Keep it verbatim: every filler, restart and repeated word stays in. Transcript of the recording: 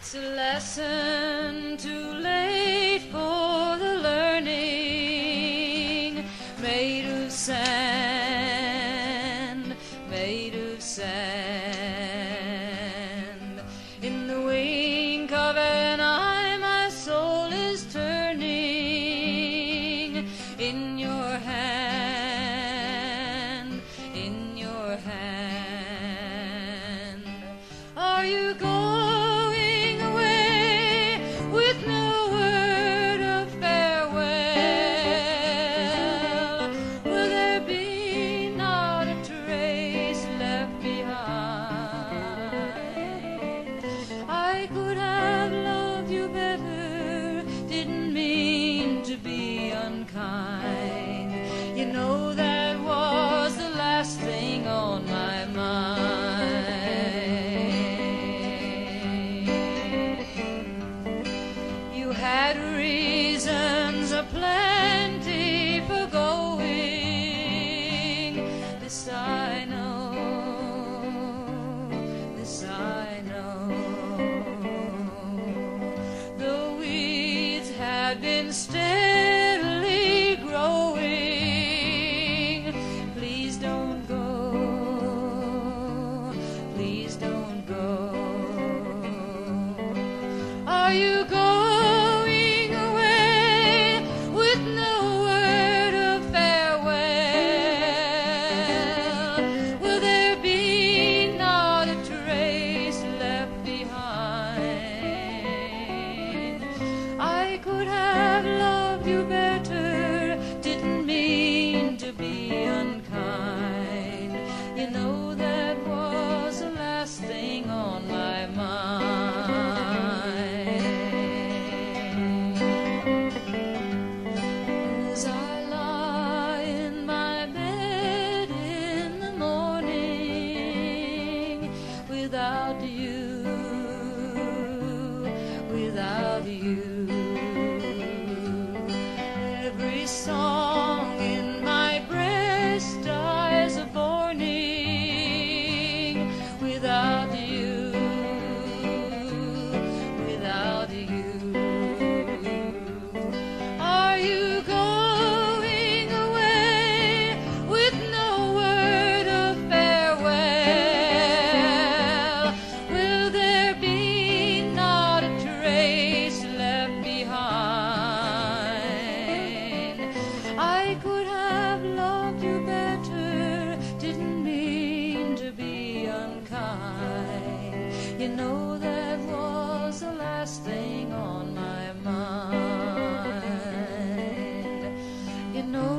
It's a lesson too late for the learning, made of sand, made of sand. In the wink of an eye my soul is turning, in your hand, in your hand. Are you going I could have loved you better, didn't mean to be unkind. You know that was the last thing on my mind. You had reasons aplenty for going. This I know, this I know. Had been steadily growing. Please don't go, please don't go. Are you going away with no word of farewell? Will there be not a trace left behind? I could have loved you better, didn't mean to be unkind. You know that was the last thing on my mind. As I lie in my bed in the morning, without you, without you. Every song in my breast dies a mourning. Without you, without you. Are you going away with no word of farewell? Will there be not a trace left behind? I could have loved you better, didn't mean to be unkind. You know that was the last thing on my mind. You know